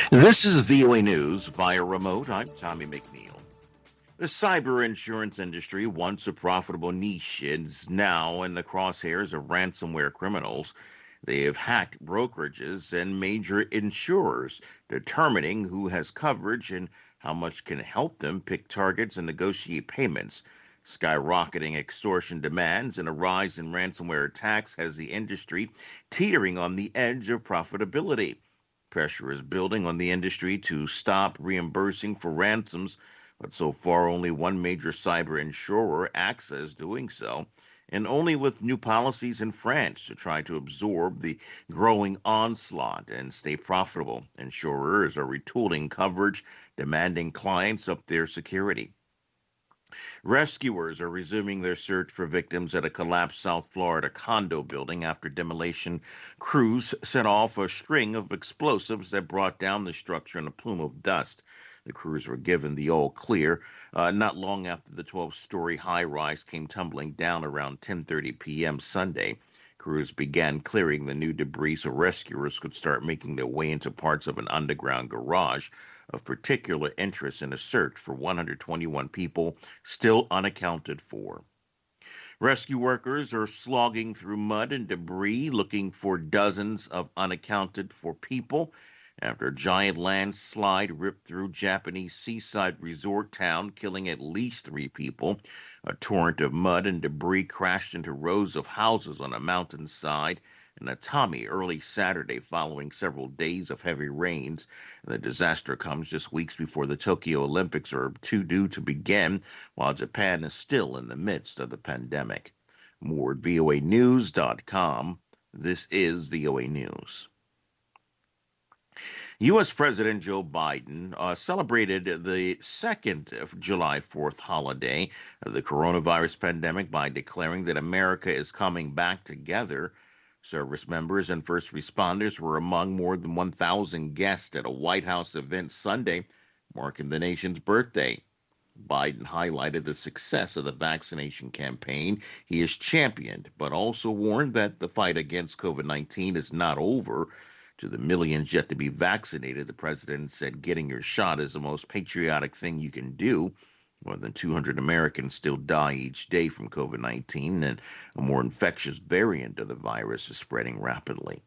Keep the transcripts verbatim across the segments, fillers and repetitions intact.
This is V O A News via remote. I'm Tommy McNeil. The cyber insurance industry, once a profitable niche, is now in the crosshairs of ransomware criminals. They have hacked brokerages and major insurers, determining who has coverage and how much can help them pick targets and negotiate payments. Skyrocketing extortion demands and a rise in ransomware attacks has the industry teetering on the edge of profitability. Pressure is building on the industry to stop reimbursing for ransoms, but so far only one major cyber insurer acts as doing so, and only with new policies in France to try to absorb the growing onslaught and stay profitable. Insurers are retooling coverage, demanding clients up their security. Rescuers are resuming their search for victims at a collapsed South Florida condo building after demolition crews set off a string of explosives that brought down the structure in a plume of dust. The crews were given the all clear uh, not long after the twelve-story high-rise came tumbling down around ten thirty p.m. Sunday. Crews began clearing the new debris so rescuers could start making their way into parts of an underground garage of particular interest in a search for one hundred twenty-one people still unaccounted for. Rescue workers are slogging through mud and debris looking for dozens of unaccounted for people after a giant landslide ripped through Japanese seaside resort town, killing at least three people. A torrent of mud and debris crashed into rows of houses on a mountainside in Atami early Saturday following several days of heavy rains. The disaster comes just weeks before the Tokyo Olympics are due to begin, while Japan is still in the midst of the pandemic. More at V O A news dot com. This is V O A News. U S. President Joe Biden uh, celebrated the second of July fourth holiday of the coronavirus pandemic by declaring that America is coming back together. Service members and first responders were among more than one thousand guests at a White House event Sunday, marking the nation's birthday. Biden highlighted the success of the vaccination campaign he has championed, but also warned that the fight against COVID nineteen is not over. To the millions yet to be vaccinated, the president said getting your shot is the most patriotic thing you can do. More than two hundred Americans still die each day from COVID nineteen, and a more infectious variant of the virus is spreading rapidly.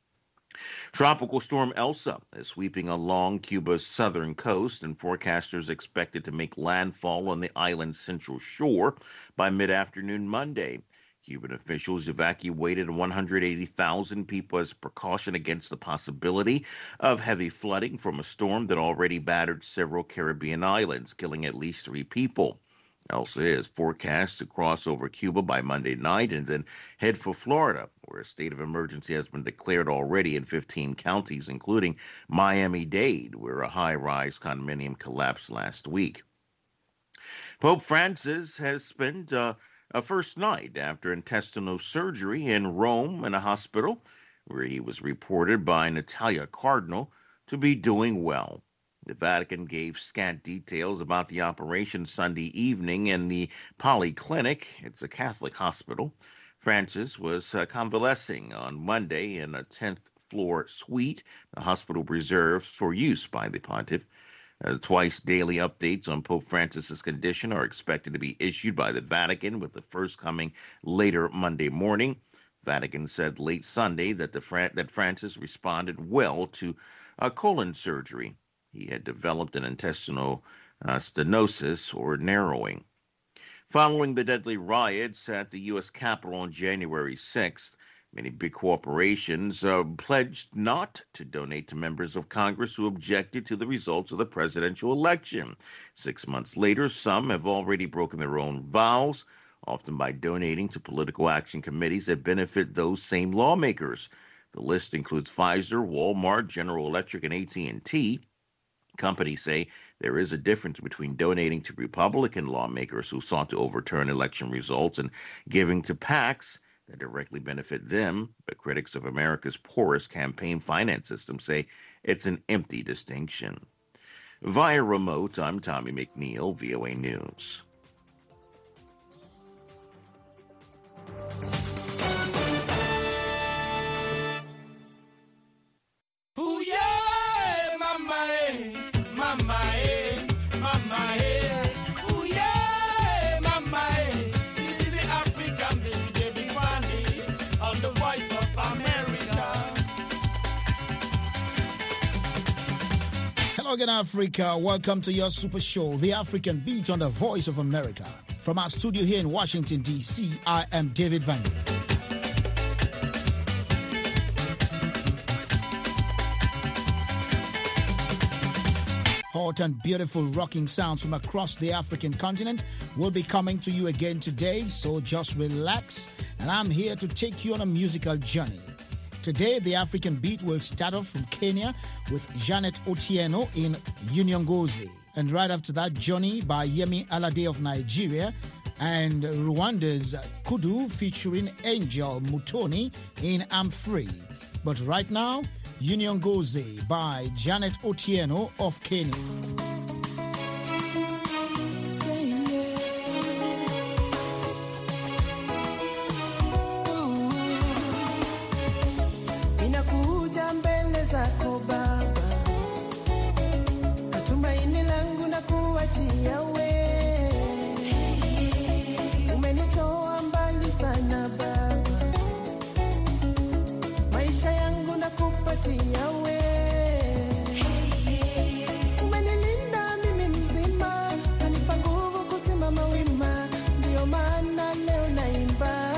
Tropical storm Elsa is sweeping along Cuba's southern coast, and forecasters expect it to make landfall on the island's central shore by mid-afternoon Monday. Cuban officials evacuated one hundred eighty thousand people as a precaution against the possibility of heavy flooding from a storm that already battered several Caribbean islands, killing at least three people. Elsa is forecast to cross over Cuba by Monday night and then head for Florida, where a state of emergency has been declared already in fifteen counties, including Miami-Dade, where a high-rise condominium collapsed last week. Pope Francis has spent uh, a first night after intestinal surgery in Rome in a hospital, where he was reported by an Italian cardinal to be doing well. The Vatican gave scant details about the operation Sunday evening in the Polyclinic. It's a Catholic hospital. Francis was uh, convalescing on Monday in a tenth floor suite the hospital reserves for use by the pontiff. Uh, twice daily updates on Pope Francis's condition are expected to be issued by the Vatican, with the first coming later Monday morning. Vatican said late Sunday that the Fra- that Francis responded well to a colon surgery. He had developed an intestinal uh, stenosis or narrowing. Following the deadly riots at the U S Capitol on January sixth, many big corporations uh, pledged not to donate to members of Congress who objected to the results of the presidential election. Six months later, some have already broken their own vows, often by donating to political action committees that benefit those same lawmakers. The list includes Pfizer, Walmart, General Electric, and A T and T. Companies say there is a difference between donating to Republican lawmakers who sought to overturn election results and giving to PACs that directly benefit them, but critics of America's poorest campaign finance system say it's an empty distinction. Via remote, I'm Tommy McNeil, V O A News. Ooh, yeah, mama. Hello again, Africa. Welcome to your super show, The African Beat on the Voice of America. From our studio here in Washington, D C, I am David Van. Hot and beautiful rocking sounds from across the African continent will be coming to you again today, so just relax, and I'm here to take you on a musical journey. Today, the African Beat will start off from Kenya with Janet Otieno in Unyongozi. And right after that, Johnny by Yemi Alade of Nigeria, and Rwanda's Kudu featuring Angel Mutoni in I'm Free. But right now, Unyongozi by Janet Otieno of Kenya. Ninakuja mbele zako Baba, matumaini langu na kuachia wewe. Umenitoa mbali sana Baba, maisha yangu na kupatia wewe. Umenilinda mimi mzima, kanipa nguvu kusimama wima, ndio maana leo naimba.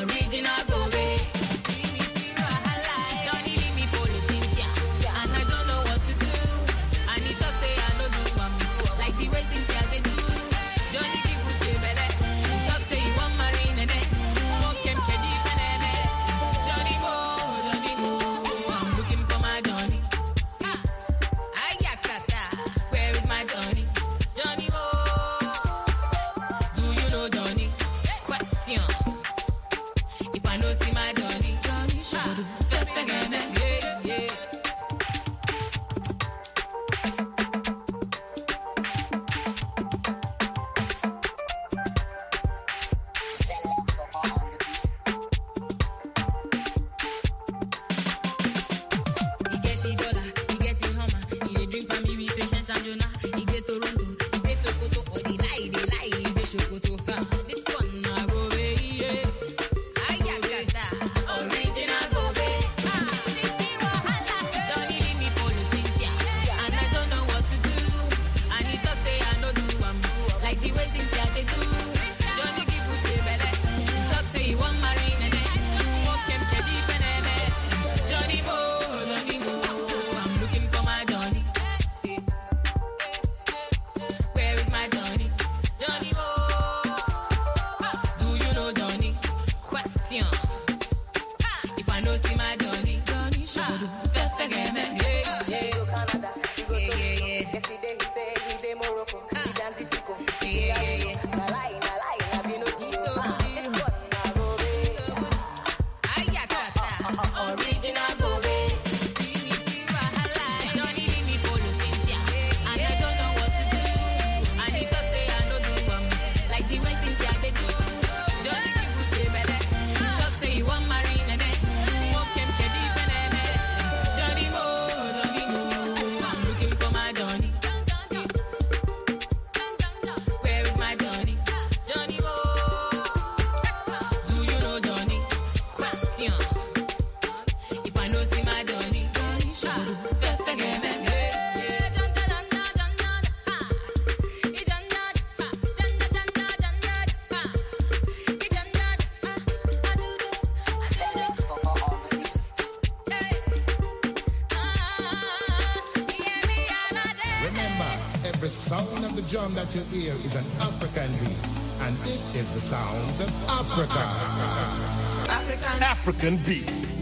Original go away. See me, see wahala. Johnny leave me follow Cynthia, and I don't know what to do. And he talk say I no do am like the way Cynthia they do. Johnny give Uche belle. He talk say he want marry Nene. Walk him kedi penene. Johnny Mo, Johnny Mo, I'm looking for my Johnny. Ayakata, where is my Johnny? Johnny Mo, do you know Johnny? Question. If I know see my Johnny, Johnny should fe- fe- yeah, yeah. He get the dollar, he get the hammer, he dey drink for me with patience and Jonah. He get Toronto, he get Sokoto, or the lie, the lie, he dey Sokoto. Ah, this one na go away, yeah. Ayakata, original go away. Ah, this thing wahala. Johnny leave me follow Cynthia, and I don't know what to do. And he talk say I no do am like the way Cynthia they do. Johnny give Uche belle, he talk say he want marry Nene. Walk him kedi penene. Johnny Mo, Johnny Mo, I'm looking for my Johnny. Where is my Johnny? Johnny Mo, do you know Johnny? Question. If I know see my Johnny, Johnny should fe- fe- get me. Yeah, yeah. Yeah, yeah, yeah. Yesterday he say he dey Morocco, he dance disco. Yeah, yeah, yeah. Na lie, na lie, na be no deal. So Ah, good, you. this one na go away. So good. Ayakata, original go away. See me, see wahala. Johnny leave me follow Cynthia, and I don't know what to do. And he talk say I no do am like the way Cynthia they do. Johnny give Uche belle, he talk say he want marry Nene. Walk him kedi penene. Johnny Mo, Johnny Mo, I'm looking for my Johnny. Where is my Johnny? Johnny Mo, do you know Johnny? Question. If I know see my Johnny, Johnny should fe- fe- get me. Yeah, yeah. Dun, dun, dun, dun, dun, dun. Ha. He dun, dun, ha. Dun, dun, dun, dun, dun, dun. Ha. He dun, dun, ha. I do, do. I say, do. Hey. Ah, yeah, me all a day. Remember, every sound of the drum that you hear is an African beat. And this is the sounds of Africa. African beats.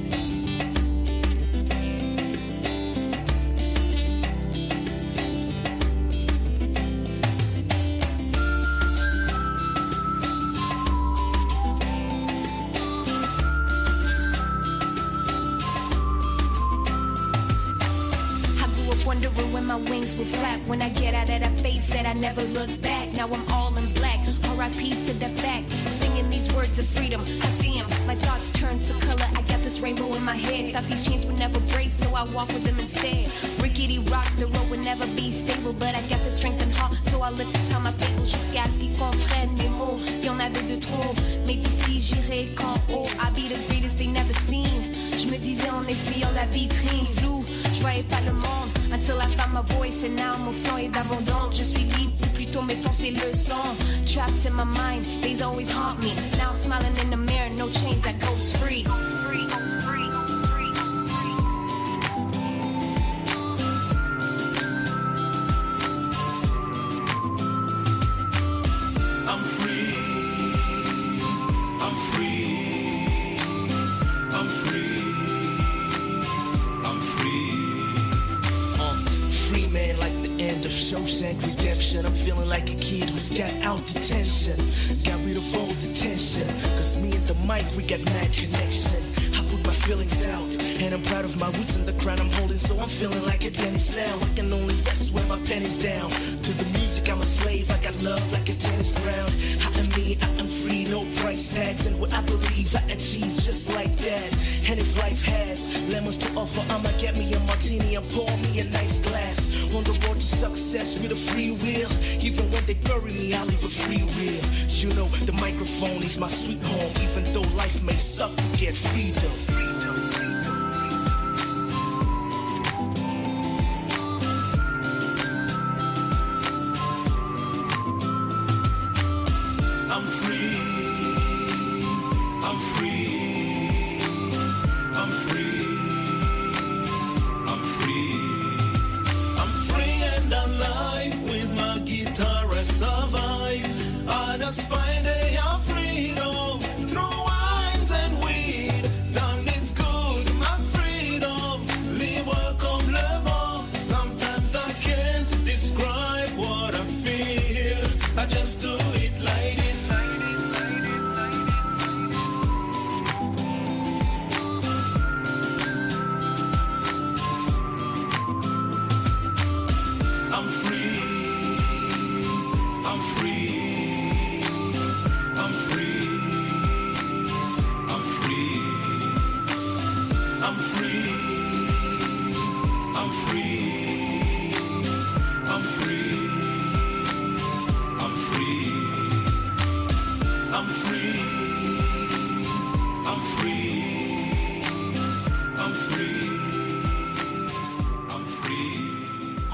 I grew up wondering when my wings would flap. When I get out of that face, said I never looked back. Now I'm all in black. R I P to the fact. Singing these words of freedom, I see 'em. My thoughts turn to color. I got this rainbow in my head. Thought these chains would never break, so I walk with them instead. Rickety rock, the road would never be stable, but I got the strength and heart, so I look to tell my people jusqu'à ce qu'ils comprennent mes mots. Y'en avait de trop, mais d'ici j'irai qu'en haut. I'll be the greatest they never seen. Je me disais en essuyant la vitrine floue, je voyais pas le monde until I found my voice, and now mon flanc est d'abondance. Je suis libre, ou plutôt mes pensées le sont. Trapped in my mind, these always haunt me. Now I'm smiling in the mirror, no chains, I go free. Free, free, free. I'm free. I'm free. I'm free. I'm free. Uh, free man like the end of Shawshank Redemption. I'm feeling like a kid who's got out detention. Got rid of all detention. Cause me and the mic, we got mad connection. I put my feelings out. And I'm proud of my roots and the crown I'm holding, so I'm feeling like a Dennis now. I can only rest when my pen is down. To the music, I'm a slave. I got love like a tennis ground. I am me, I am free, no price tags. And what I believe, I achieve just like that. And if life has lemons to offer, I'ma get me a martini and pour me a nice glass. On the road to success with a free will. Even when they bury me, I leave a free will. You know, the microphone is my sweet home. Even though life may suck, we get freedom. I'm free. I'm free.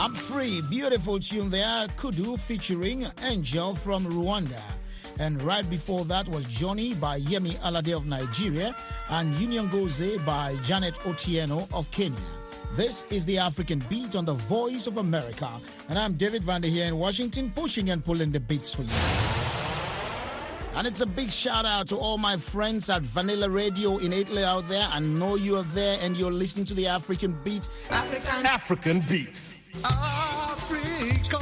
I'm Free, beautiful tune there, Kudu featuring Angel from Rwanda. And right before that was Johnny by Yemi Alade of Nigeria and Union Goze by Janet Otieno of Kenya. This is the African Beat on the Voice of America. And I'm David Vander here in Washington, pushing and pulling the beats for you. And it's a big shout out to all my friends at Vanilla Radio in Italy out there. I know you are there and you're listening to the African Beat. African, African Beats. Africa,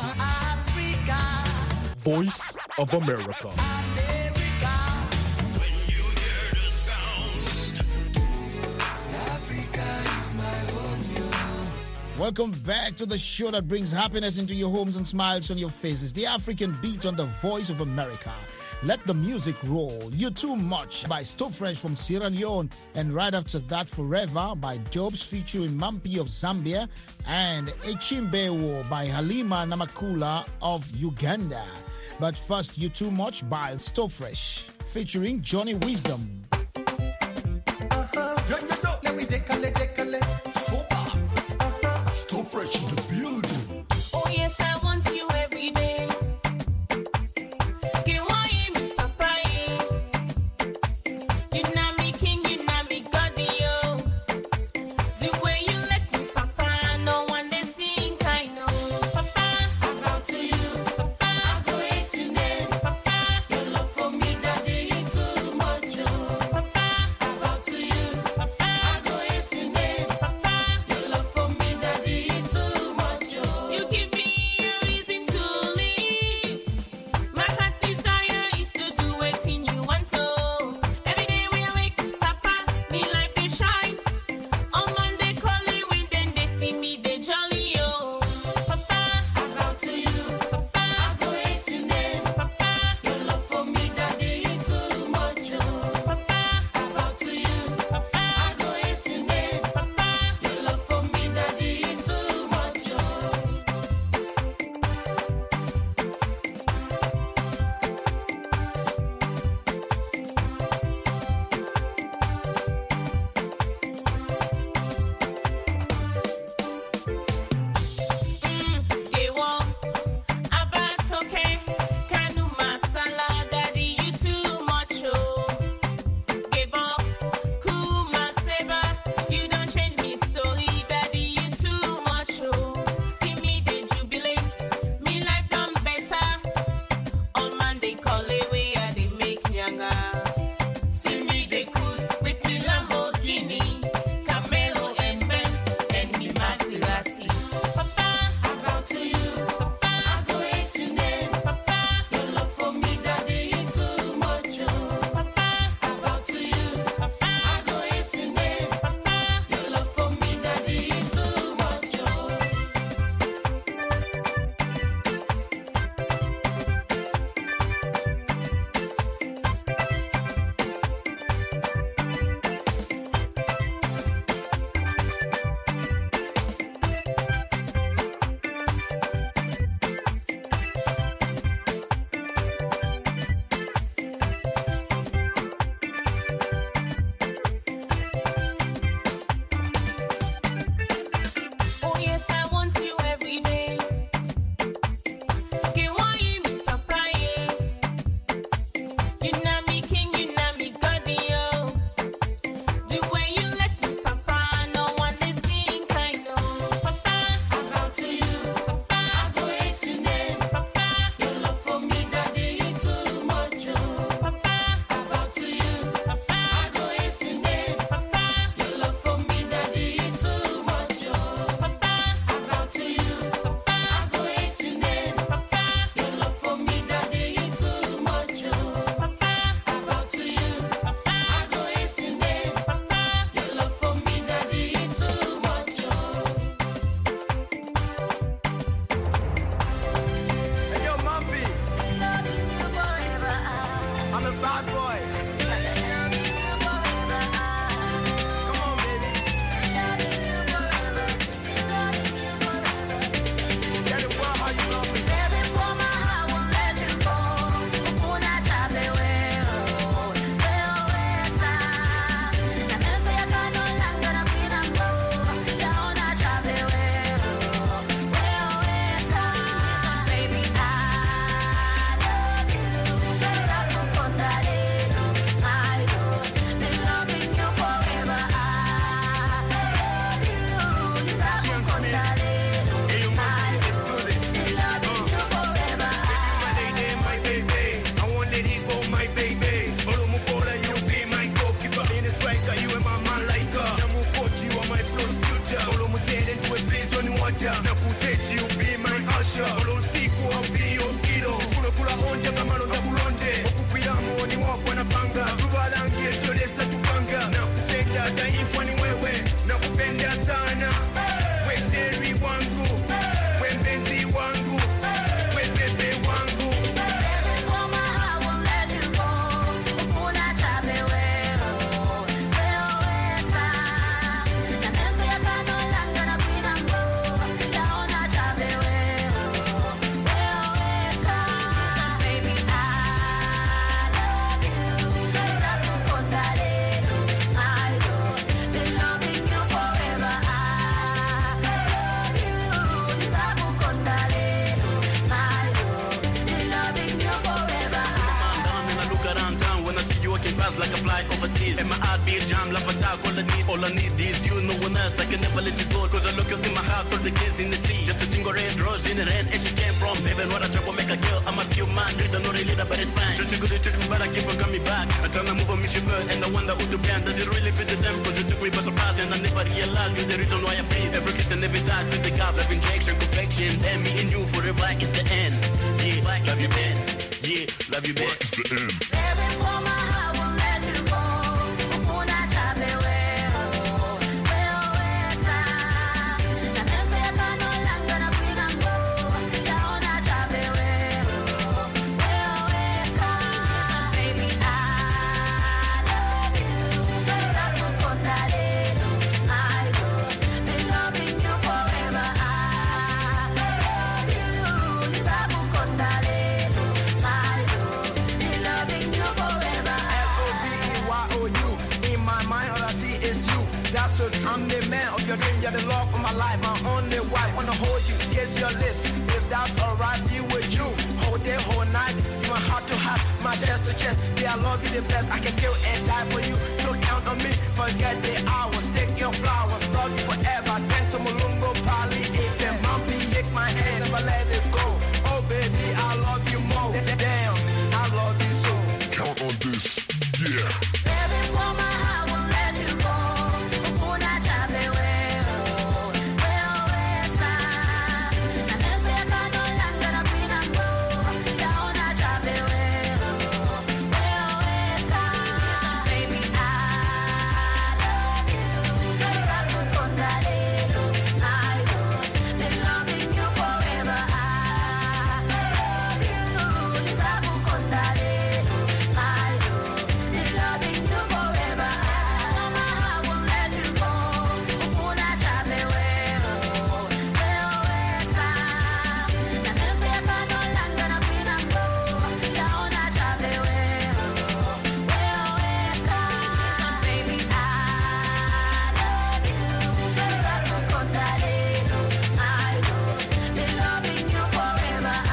Africa, Voice of America. America. When you hear the sound, Africa is my home. Welcome back to the show that brings happiness into your homes and smiles on your faces. The African Beat on the Voice of America. Let the music roll. You're Too Much by Sto Fresh from Sierra Leone. And right after that, Forever by Dobes featuring Mampi of Zambia. And Echimbewo by Halima Namakula of Uganda. But first, You're Too Much by Sto Fresh featuring Johnny Wisdom. Uh-huh. Yo, yo, yo. Let me decale, decale. Super. Uh-huh. Sto Fresh in the building. Oh, yes, I want you every day. Papa, buzz like a fly overseas. And my heart beat jam like a dog. All I need, all I need is you, no one else. I can never let you go. Cause I look up in my heart for the kids in the sea. Just a single red rose in her hand, and she came from heaven. What a trouble make a girl. I'm a pure man, read the no leader, but it's fine. Just a good treat me, but I keep on coming back. I try to move on me, she fell, and I wonder who to blame. Does it really fit the same? Cause you took me by surprise, and I never realized you're the reason why I breathe. Every kiss and every time, fit the gap, love injection, perfection. Then me and you forever is the end. Yeah, love you, man. Yeah, love you, man. It's the end. Baby, for my heart won't let you go. Ukuna chape wewe, wewe ta. Na mese ya kano langa na kuina mbo. Yaona chape wewe, wewe ta. Baby, I love you. Sakukonda lelo, I will be loving you forever. I love you. Sakukonda lelo, I will be loving you forever. F O B E Y O U. In my mind, all I see is you. That's so true. I'm the man of your dream. You're the love of my life. My only wife. Wanna hold you, kiss your lips. If that's alright, be with you. Whole day, whole night. You my heart to heart, my chest to chest. Yeah, I love you the best. I can kill and die for you. So count on me. Forget the hours. Take your flowers. Love you forever. Thanks to Mulungo, Pali, if and Bumpy. Take my hand, never let it go. Oh baby, I love you more. Damn, I love you so. Count on this, yeah. Baby, for my heart won't let you go. Ukuna chape wewe, wewe ta. Na mese ya kano langa na kuina mbo. Yaona chape wewe, wewe ta. Baby, I love you. Sakukonda lelo, I will be loving you forever. I love you. Sakukonda lelo, I will be loving you forever. My heart won't let you go. Ukuna chape wewe, wewe ta. Na mese ya kano langa na kuina mbo. Yaona chape wewe, wewe ta. Baby, I love you. Sakukonda lelo, I will be loving you forever. I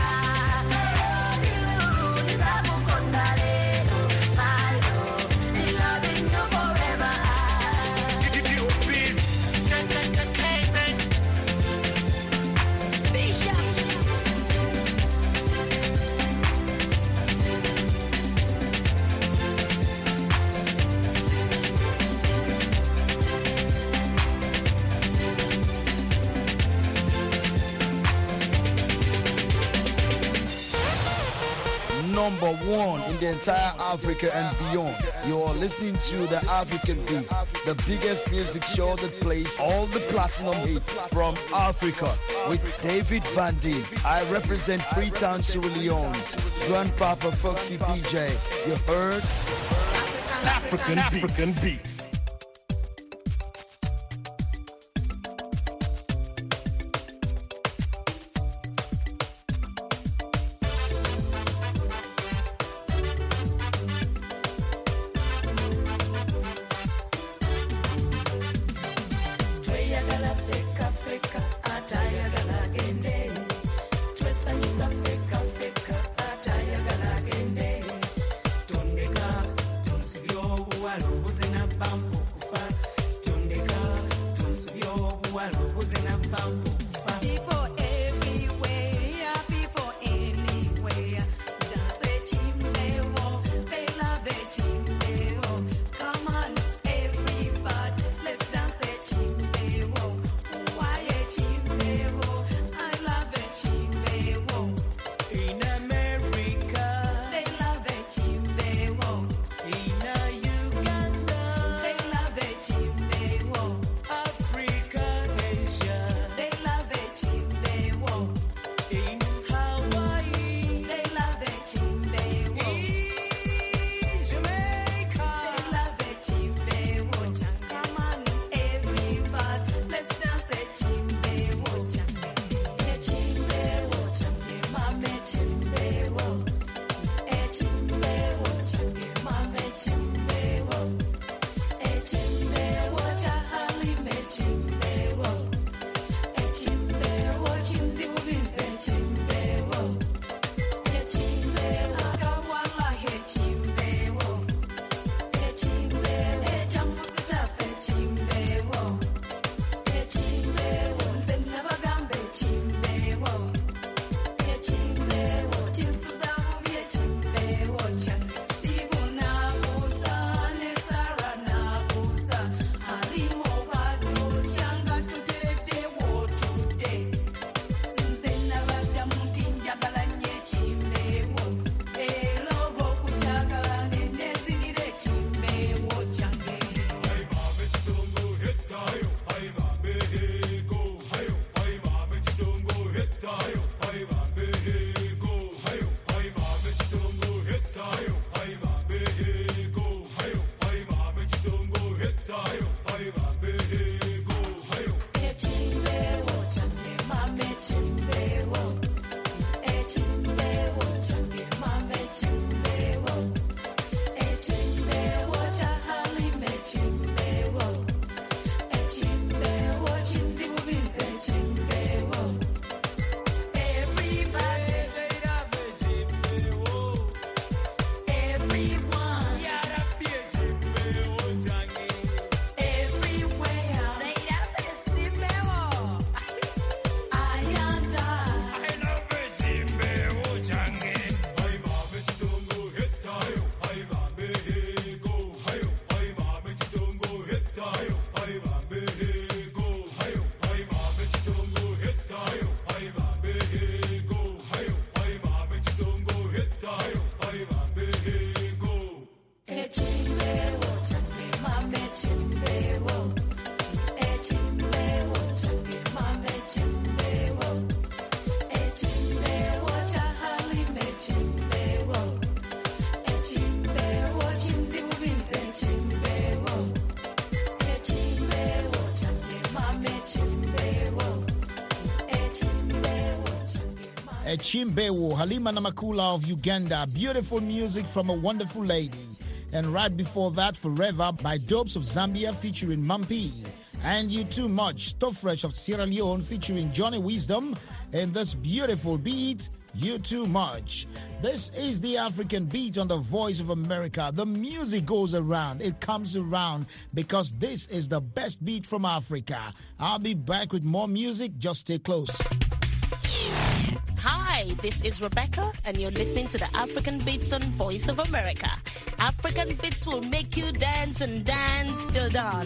love you. Sakukonda lelo, I will be loving you forever. Bishop. Number one in the entire Africa and beyond. You're listening to the African Beats, the biggest music show that plays all the platinum hits from Africa with David Van Dyke. I represent Freetown, Sierra Leone's Grandpapa Foxy D J. You heard? African, African beats. Tweyagala feka feka, atayagala gende. Twesanyusa feka feka, atayagala gende. Tondeka, tonsubya obuwala obuzina bambu okufa. Tondeka, tonsubya obuwala obuzina bambu okufa. People everywhere, people anywhere. Dance a chimneo, they love a chimneo. Come on, everybody, let's dance a chimneo. Why a chimneo? I love a chimneo. In America, They love a chimneo. in Uganda, They love a chimneo. Africa, Asia, They love Chimbewo, Halima Namakula of Uganda. Beautiful music from a wonderful lady. And right before that, Forever by Dopes of Zambia featuring Mampi. And You Too Much, Stuff Fresh of Sierra Leone featuring Johnny Wisdom. And this beautiful beat, You Too Much. This is the African Beat on the Voice of America. The music goes around. It comes around because this is the best beat from Africa. I'll be back with more music. Just stay close. Hi, this is Rebecca, and you're listening to the African Beats on Voice of America. African Beats will make you dance and dance till dawn.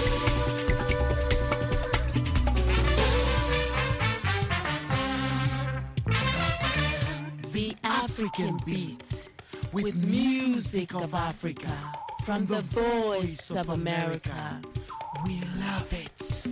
The African Beat, with music of Africa, from the Voice of America. We love it.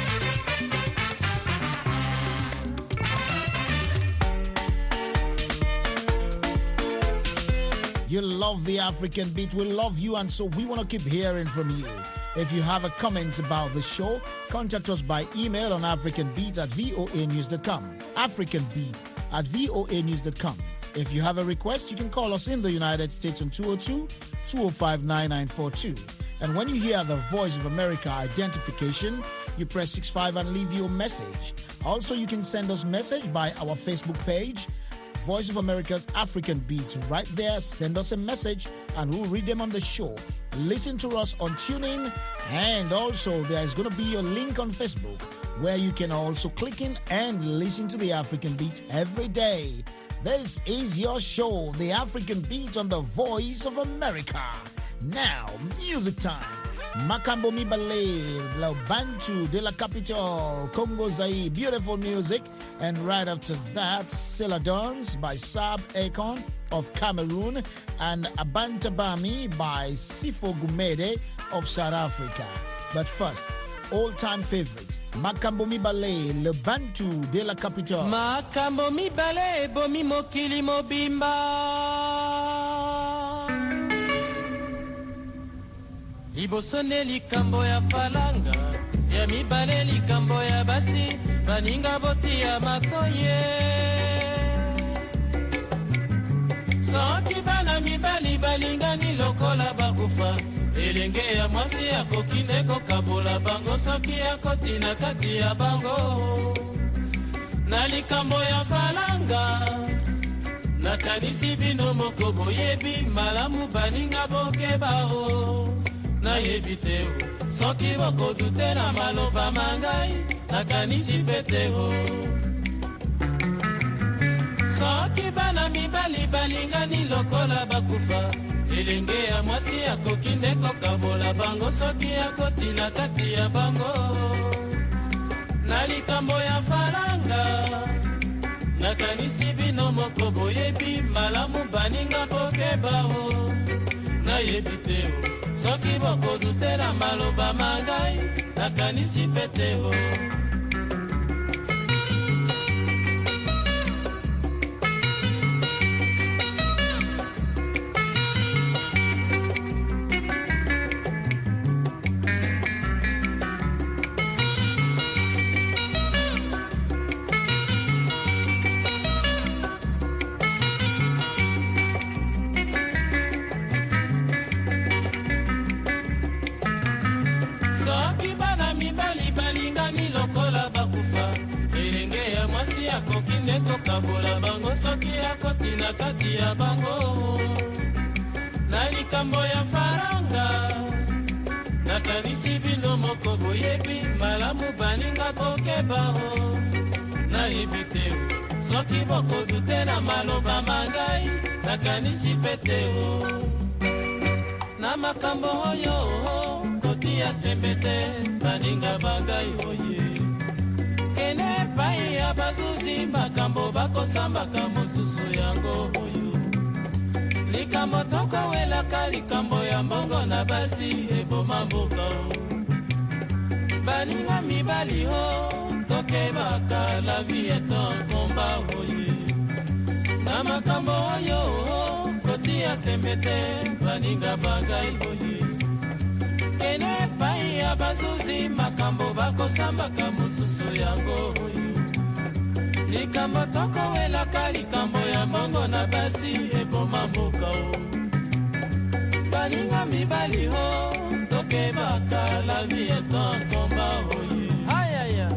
You love the African Beat. We love you, and so we want to keep hearing from you. If you have a comment about the show, contact us by email on africanbeat at voa news dot com. africanbeat at voa news dot com. If you have a request, you can call us in the United States on two oh two, two oh five, nine nine four two. And when you hear the Voice of America identification, you press six five and leave your message. Also, you can send us message by our Facebook page, Voice of America's African Beats. Right there, send us a message and we'll read them on the show. Listen to us on TuneIn, and also there is going to be a link on Facebook where you can also click in and listen to the African Beat every day. This is your show, the African Beat on the Voice of America. Now, music time. Makambo Mibale, La Bantu de la Capitale, Congo Zaire, beautiful music. And right after that, Celadons by Sab Akon of Cameroon, and Abantabami by Sifo Gumede of South Africa. But first, all-time favorite, Makambo Mibale, Le Bantu de la Capitale. Makambo Mibale, Bomi Mokili Mobimba. Ibosone likambo ya falanga, ya mibale likambo ya basi, baninga boti ya matoye. Soki bana mibali balinga ni lokola bakufa, elenge ya mwasi ya kokine kokabola bango, soki ya kotina kati ya bango. Na likambo ya falanga, na kanisi bino moko boyebi, malamu baninga boke bao. Na yebiteo, soki boko dute na maloba mangai, na kanisi peteo. Soki bana mibali balinga ni lokola bakufa, elenge ya mwasi ya kokinde kokabola bango, soki ya kotina kati ya bango. Na likambo ya falanga, na kanisi bino moko boyebi, malamu baninga boke bao. Na yebiteo, soki boko dutela maloba mangai, na kanisi peteo. Kabola bango soki ya kotina kati ya bango. Na likambo ya faranga, na kanisi bino moko boyebi, malamu baninga boke bao. Na ibiteo, soki boko dute na maloba mangai, na kanisi peteo. Na makambo hoyo, koti ya tembete, baninga bangai oye. Kene pai ya bazuzi makambo bako samba kamosusu yango oyo. Likambo toko wela kalikambo ya mbongo na basi ebo mamboka o. Baninga mibali ho, toke baka la vie est un combat oye. Na makambo oyo, koti ya tembete, baninga bangai oye. Kene pai ya bazuzi makambo bako samba kamosusu yango oyo. likambo tokowelaka likambo ya mbongo na basi eboma mboka o baninga mibali ho tokebaka la vie est un combat oye ayaya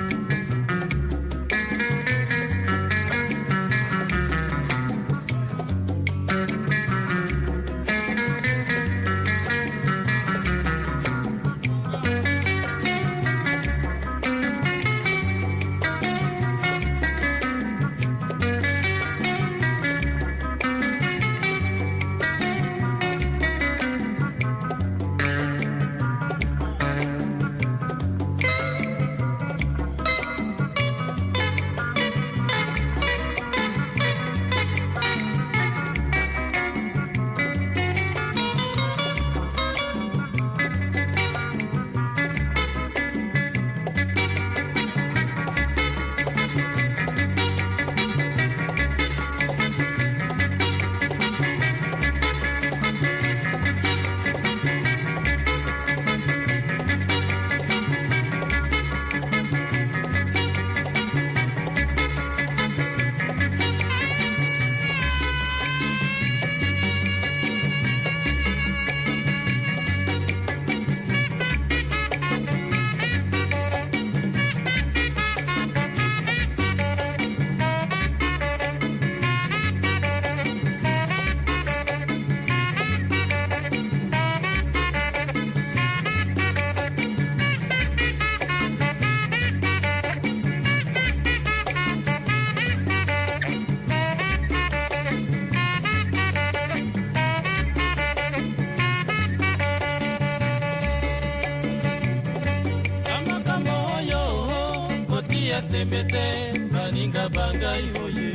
tembete baninga bangai oye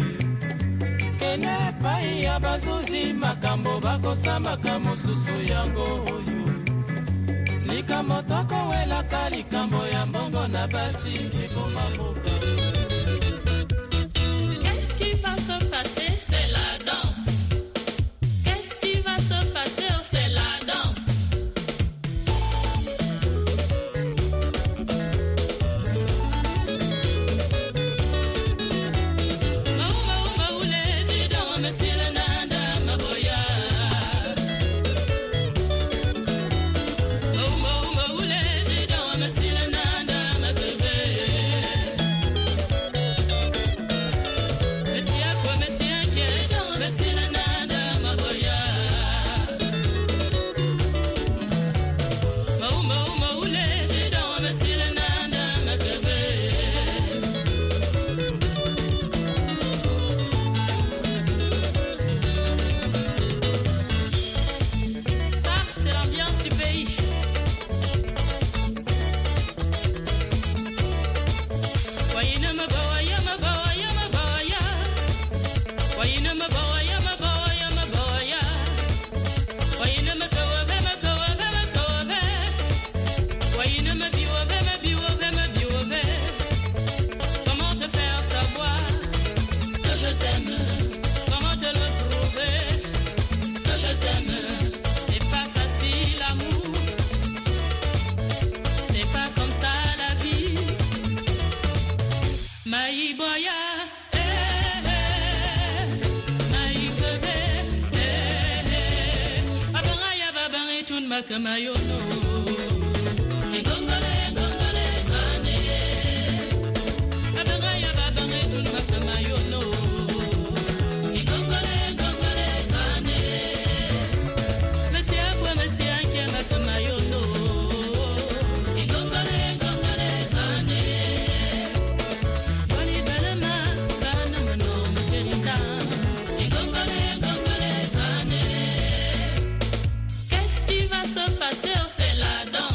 kene pai ya bazuzi makambo bakosambaka mosusu yango oyo likambo tokowelaka likambo ya mbongo na basi ekoma mboka. Qu'est-ce qui va se passer? C'est la danse. Qu'est-ce qui va se passer? C'est la danse. Kamayono Engongole engongole sane Abangaya babange tun makamayono Engongole engongole sane Matia kwa matia kia makamayono Engongole engongole sane Wali balama sana mano materika Engongole engongole sane Qu'est-ce qui va se passer? C'est la danse.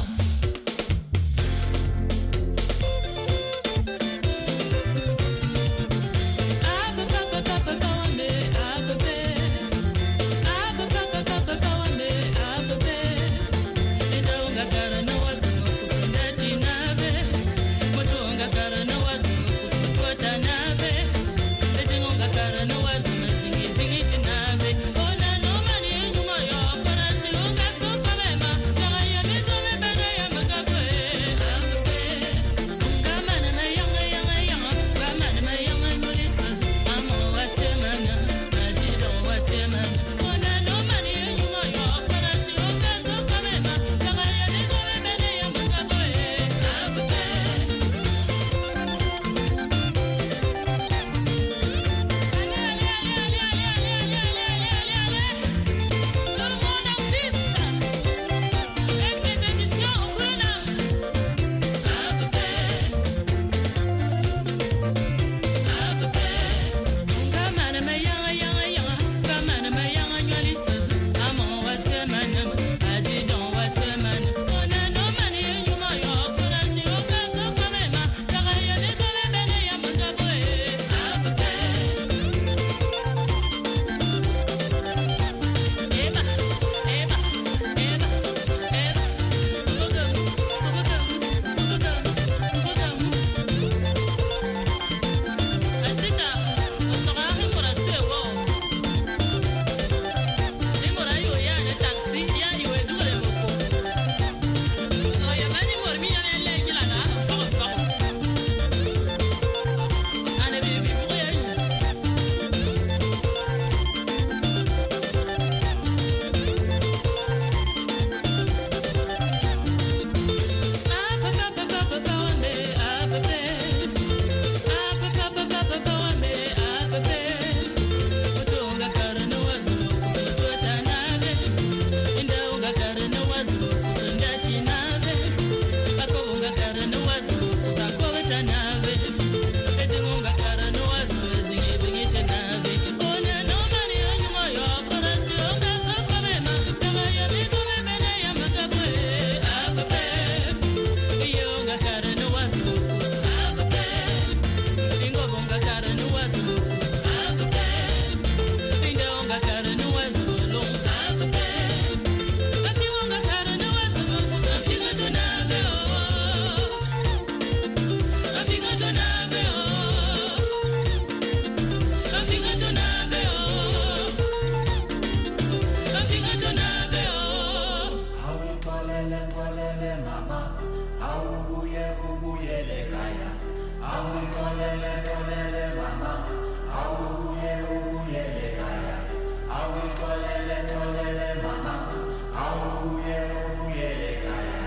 mama, awubuye ubuyele kaya. Awikolele kolele mama, awubuye ubuyele kaya. Awikolele kolele mama, awubuye ubuyele kaya.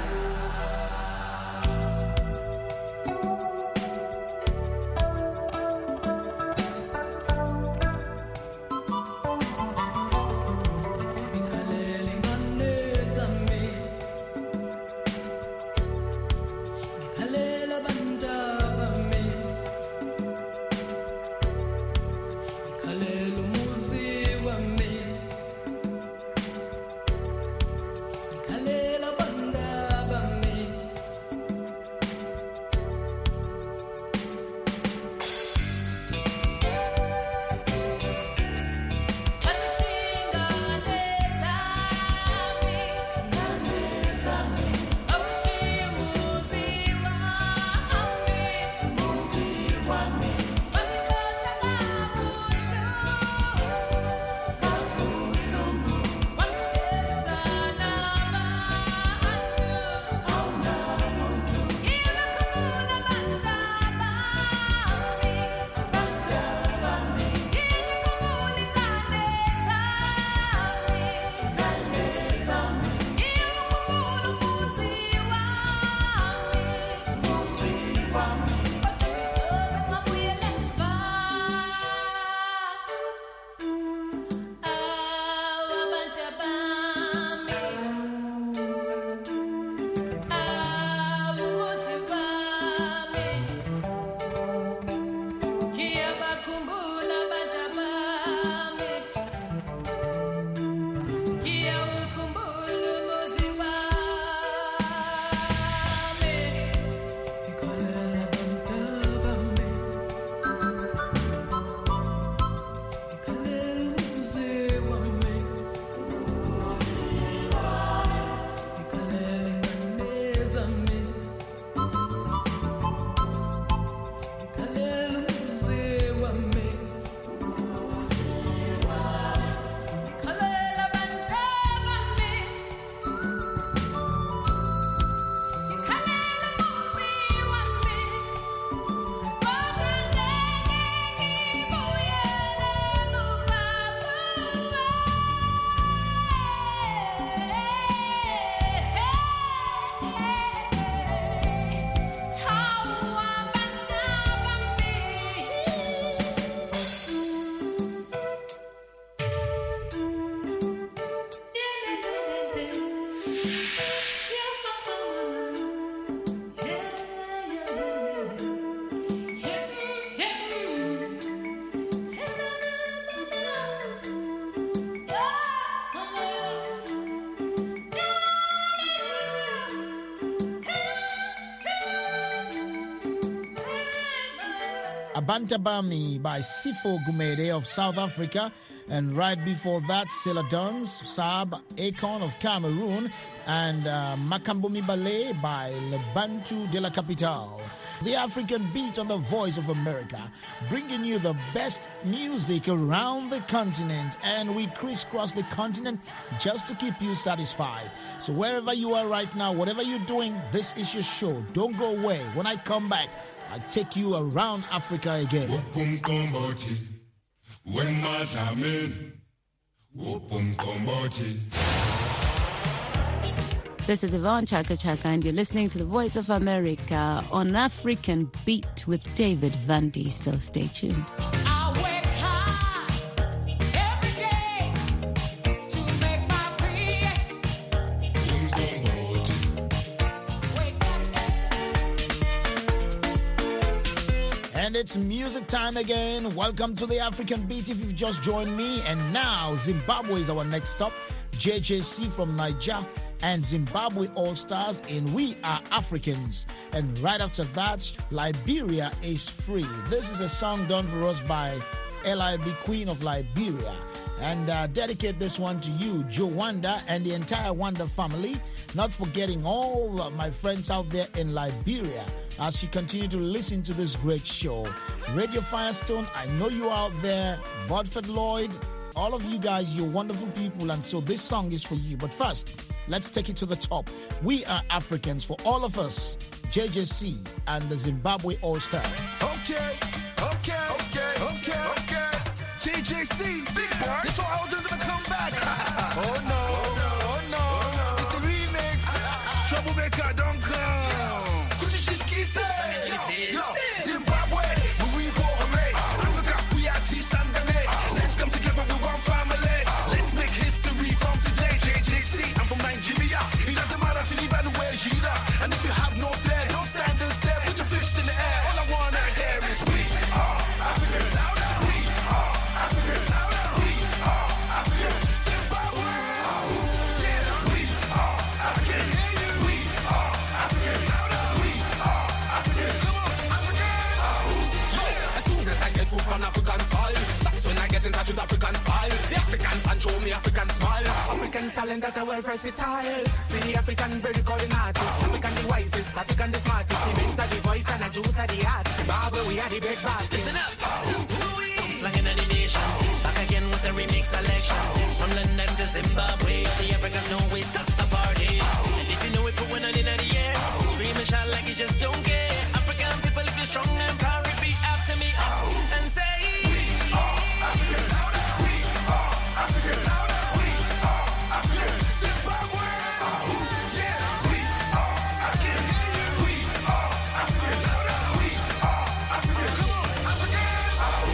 Abantabami by Sifo Gumede of South Africa, and right before that, Celadons, Saab Akon of Cameroon, and uh, Makambumi Ballet by Lebantu de la Capitale. The African Beat on the Voice of America, bringing you the best music around the continent, and we crisscross the continent just to keep you satisfied. So wherever you are right now, whatever you're doing, this is your show. Don't go away. When I come back, I take you around Africa again. This is Yvonne Chaka Chaka, and you're listening to the Voice of America on African Beat with David Vandy. So stay tuned. And it's music time again. Welcome to the African Beat if you've just joined me. And now Zimbabwe is our next stop. J J C from Niger and Zimbabwe All-Stars in We Are Africans. And right after that, Liberia is Free. This is a song done for us by L I B Queen of Liberia. And uh, dedicate this one to you, Joe Wanda, and the entire Wanda family. Not forgetting all of my friends out there in Liberia as you continue to listen to this great show. Radio Firestone, I know you out there. Bodford Lloyd, All of you guys, you're wonderful people, and so this song is for you. But first, let's take it to the top. We are Africans, for all of us, J J C and the Zimbabwe All-Star. Okay, okay, okay, okay, okay. J J C, big boy. This one I was into the comeback. Oh no, oh no, it's the remix. Troublemaker, don't come. Kuchishiski say, yo, Zimbabwe, we go hooray. Africa, we are T-Sangane. Let's come together with one family. Let's make history from today. J J C, I'm from Nigeria. It doesn't matter to leave anywhere, Jira. And if you have no fear, don't stand and stare. Put your fist in the air. All I wanna hear is we are Africans. We are Africans. We are Africans. Zimbabwe. Yeah, we are Africans. We are Africans. We are Africans. Come on, Africans. As soon as I set foot on African soil, that's when I get in touch with African style. The Africans and show me African smile. African talent that are well versatile. See the African very calling artist. African the wisest, African the smartest. The mentor, the voice, and the juice are the art. Zimbabwe, we are the big basket. Listen up. Slanging on the nation. Back again with the remix selection. From London to Zimbabwe, all the Africans know we start the party. And if you know it, put one on in the air. Scream and shout like you just don't care. African people, if you're strong and proud, repeat after me and say, we are Africans. We are Africans. We are Africans. Zimbabwe. Yeah, we are Africans. We are Africans. We are Africans. Come on, Africans.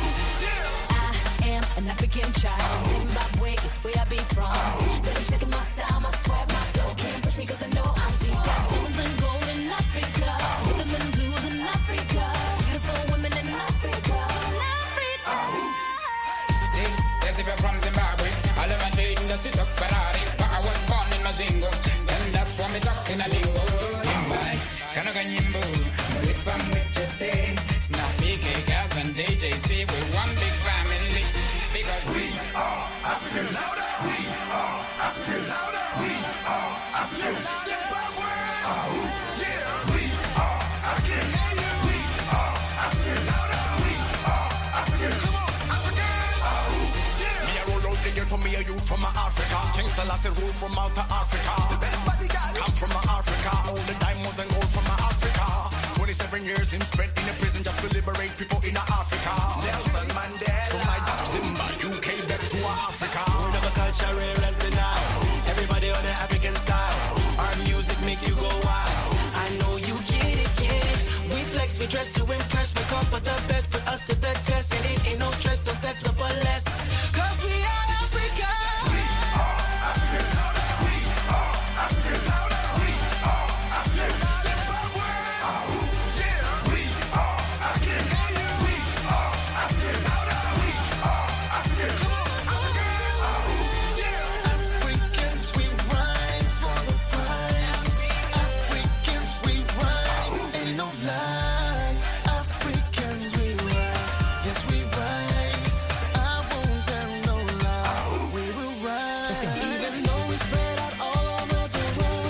I am an African child. Zimbabwe is where I be from. Better check my style, my swag, my flow. Can't push me 'cause I know I'm sweet. Got diamonds and gold in Africa. Rhythm and blues in Africa. Beautiful women in Africa. In Africa. Yes, if you're from Zimbabwe, I live and trade in the streets of Ferrari. But I was born in Mazingo, and that's why me talk in a lingo. Imbai, Kanaga Nyimbo, Lipam Wichete, Napike, Gaz, and J J C, we're one big family. Because we are Africans. We are Africans. We are Africans. Zimbabwe. Yeah, we are Africans. We are Africans. We are Africans. Come on, Africans. Me a roll out the ghetto, me a youth from Africa. King Selassie rule from out of Africa. The best bodyguard come from Africa. All the diamonds and gold from Africa. twenty-seven years him spent in a prison just to liberate people in Africa. Nelson Mandela. From Nigeria to Zimbabwe, U K, back to Africa. We never culture real as denied. Everybody on the African style. Our music make you go wild. I know you get it, get it. We flex, we dress to impress. We come for the best, put us to the test. And it ain't no stress, no sex up for less. 'Cause we are Africa. We are Africans. We are Africans. We are Africans. Zimbabwe. Yeah, we are Africans. We are Africans. We are Africans. Come on, Africans. Yeah. Africans, we rise for the prize. Africans, we rise. Ain't no lies. Africans, we rise. Yes, we rise. I won't tell no lie. We will rise. Even though we spread out all over the world.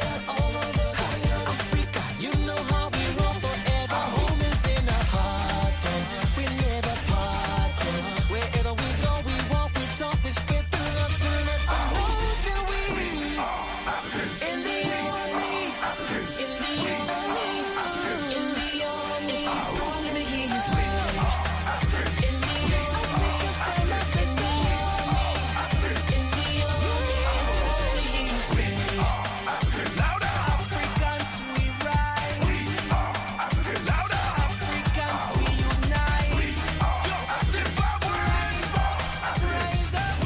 Africa, you know how we roll forever. Home is in our heart. We never part. Wherever we go, we walk, we talk, we spread the love to let them know that we are Africans. In the army. Africans. In the army. Africans. In the army. Let me hear you say. Africans. In the army. Stand up in the army. Africans. In the army. Let me hear you say. Africans. Louder. Africans, we rise. We are Africans. Louder. Africans, we unite. We are Zimbabwe. Rise up, rise up,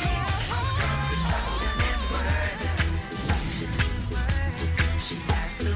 She has the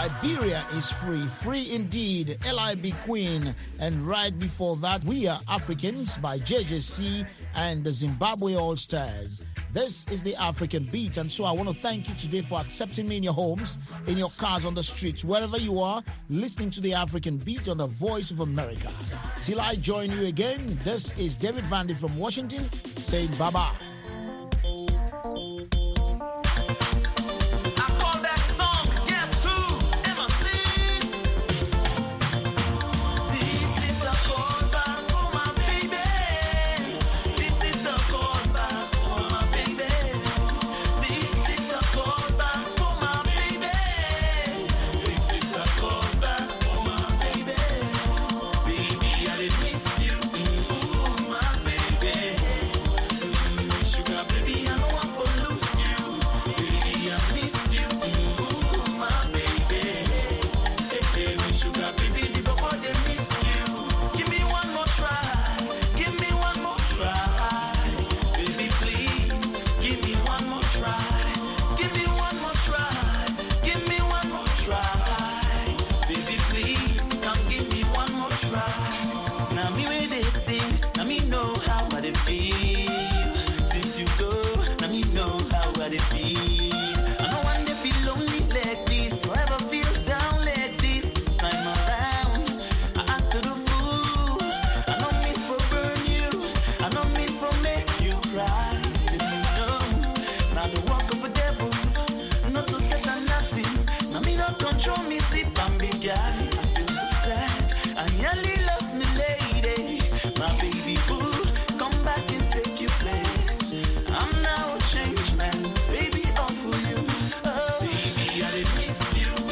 Liberia is free, free indeed, L I B Queen. And right before that, We Are Africans by J J C and the Zimbabwe All-Stars. This is the African Beat, and so I want to thank you today for accepting me in your homes, in your cars, on the streets, wherever you are, listening to the African Beat on the Voice of America. Till I join you again, this is David Vandy from Washington saying bye-bye. I'm now a changed man, baby, all for you. Oh, baby, I did miss you.